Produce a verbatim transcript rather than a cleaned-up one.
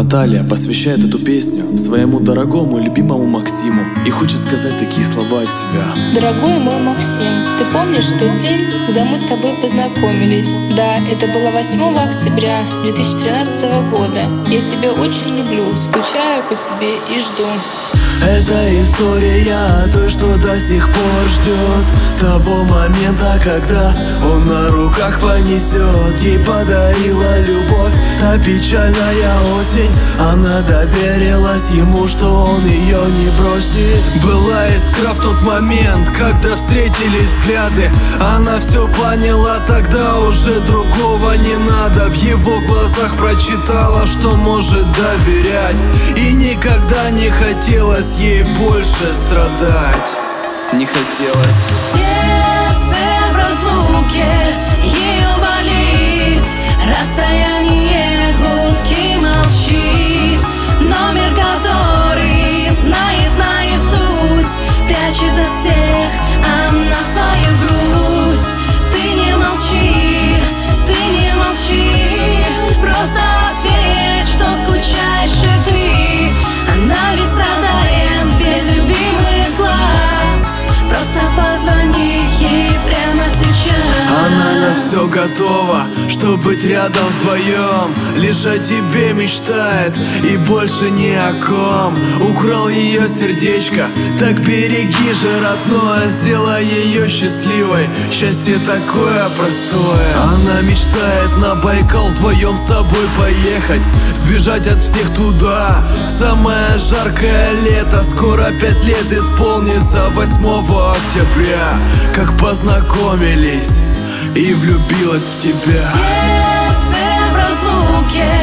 Наталья посвящает эту песню своему дорогому и любимому Максиму и хочет сказать такие слова от себя. Дорогой мой Максим, ты помнишь тот день, когда мы с тобой познакомились? Да, это было восьмого октября две тысячи тринадцатого года. Я тебя очень люблю, скучаю по тебе и жду. Это история той, что до сих пор ждет того момента, когда он на руках понесет. Ей подарила любовь та печальная осень. Она доверилась ему, что он ее не бросит. Была искра в тот момент, когда встретились взгляды. Она все поняла, тогда уже другого не надо. В его глазах прочитала, что может доверять. И никогда не хотелось ей больше страдать. Не хотелось. Сердце в разлуке, ее болит. Расстояние, гудки, молчит. Номер, который знает наизусть, прячет от всех она свою грусть. Ты не молчи, ты не молчи, просто ответь, что скучаешь и ты. Она ведь страдает без любимых глаз. Просто позвони ей прямо сейчас. Она на все готова, чтоб быть рядом вдвоем. Лишь о тебе мечтает и больше ни о ком. Украл ее сердечко, так береги же, родное. Сделай ее счастливой, счастье такое простое. Она мечтает на Байкал вдвоем с тобой поехать, сбежать от всех туда, в самое жаркое лето. Скоро пять лет исполнится восьмого октября, как познакомились и влюбилась в тебя. Сердце в разлуке,